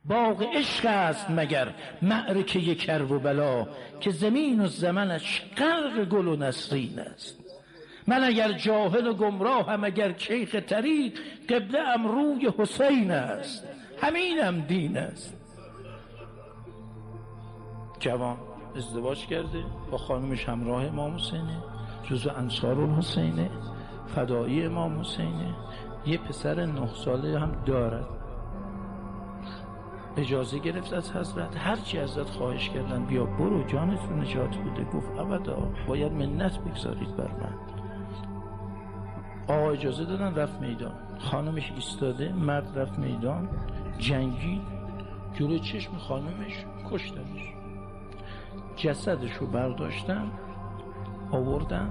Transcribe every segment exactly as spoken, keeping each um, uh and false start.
باغ عشق است مگر معرکه کرب و بلا، که زمین و زمنش غرق گل و نسرین است. من اگر جاهل و گمراهم، اگر شیخ طریق، قبله ام روی حسین است، همینم دین است. جوان ازدواج کرده، با خانمش همراه امام حسینه، جزو انصار الحسینه، فدایی امام حسینه. یه پسر نه ساله هم دارد. اجازه گرفت از حضرت، هرچی حضرت خواهش کردن بیا برو جانت رو نجات بوده، گفت ابدا، باید منت بگذارید بر من. آقا اجازه دادن، رفت میدان. خانمش ایستاده، مرد رفت میدان، جنگید، جلو چشم خانمش کشتنش. جسدش رو برداشتن آوردن،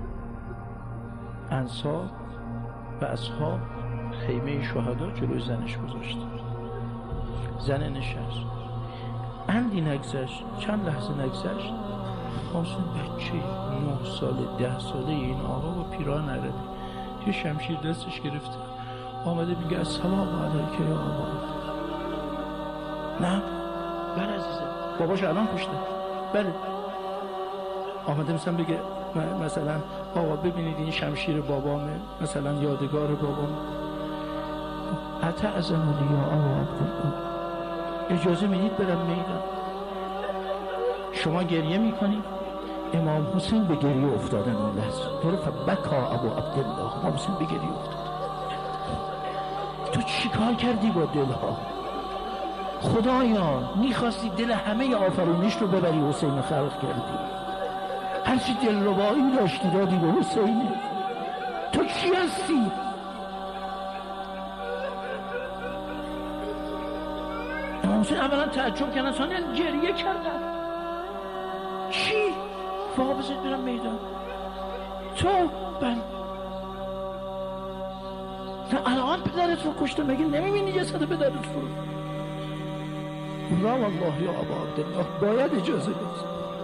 انصار و اصحاب خیمه شهدا جلوی زنش گذاشتن. زن نشست، اندی نگذشت، چند لحظه نگذشت، آسون بچه نه ساله ده ساله این آقا با پیران نرده، یه شمشیر دستش گرفته آمده میگه السلام علیکم یا آقا. نه بله عزیزه، باباش الان کشته. بله آمده مثلا بگه مثلا آقا ببینید این شمشیر بابامه، مثلا یادگار بابام. اتعظمونی یا آقا عبدالله، اجازه میدید برم میدان؟ شما گریه میکنید، امام حسین به گریه افتادن اون لحظه. تو رو فبکا ابو عبدالله، امام حسین به گریه افتاد. تو چی کار کردی با دلها؟ خدایا میخواستی دل همه آفرینش رو ببری، حسین خلق کردی، هرچی دل ربایی داشتی دادی به حسین. تو چی هستی؟ امام حسین اولا تعجب کردن، ثانیا گریه کردن. چی؟ فاقا بزید برم میدان. تو بل الان پدرت رو کشته، مگه نمیبینی جسد پدرت رو؟ لا والله یا ابا عبدالله، باید اجازه بید.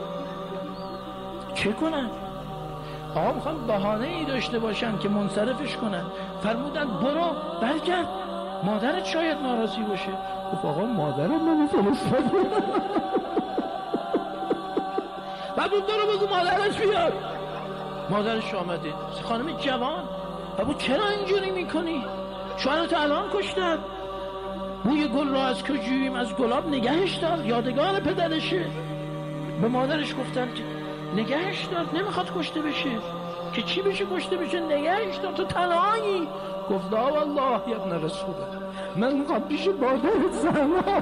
چه کنن؟ آقا میخوان بهانه ای داشته باشن که منصرفش کنن. فرمودن برو برگرد، مادرت شاید ناراضی باشه. گفت آقا مادرم منو فرستاد. بعد اون برو بگو مادرش بیاد. مادرش آمده، خانم جوان، بابا چرا اینجوری میکنی؟ شوهرت الان کشتن. بوی گل را از کجوییم؟ از گلاب نگهش دار، یادگار پدرشه. به مادرش گفتن که نگهش دار، نمیخواد کشته بشه. که چی بشه کشته بشه؟ نگهش دار، تو تنهایی. گفت لا والله یا ابن رسول الله، من میخوام پیش مادرت زهرا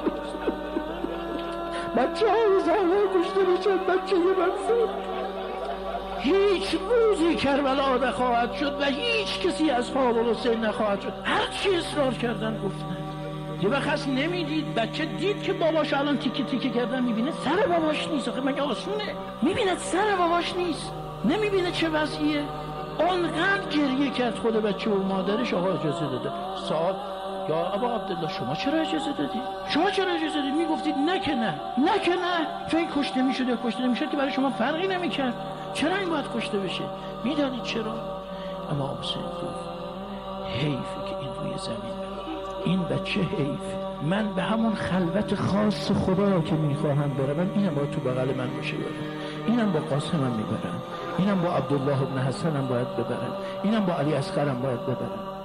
بچه های زهرا کشته بشن، بچه یه منصور. هیچ روزی کربلا نخواهد شد و هیچ کسی از اصحاب حسین نخواهد شد. هر چی اصرار کردن گفتن. یه وقت هست نمیدید، بچه دید که باباش الان تیکه تیکه کردن، میبینه سر باباش نیست. آخه مگه آسونه؟ میبینه سر باباش نیست، نمیبینه چه وضعیه. اونقدر گریه کرد خود بچه و مادرش. آقا اجازه داده. صاحب یا ابا عبدالله شما چرا اجازه دادی؟ شما چرا اجازه دادی؟ میگفتید نه که نه، نه که نه. چون این کشته میشد یا کشته نمیشد که برای شما فرقی نمیکرد. چرا این باید کشته بشه؟ میدانید چرا؟ اما حسین گفت حیفه که این روی زمین، این بچه حیف. من به همون خلوت خاص خدا که میخواهم برم، اینم باید تو بغل من باشه برم، اینم با قاسمم میبرم، اینم با عبدالله ابن حسنم باید ببرم، اینم با علی اصغرم باید ببرم.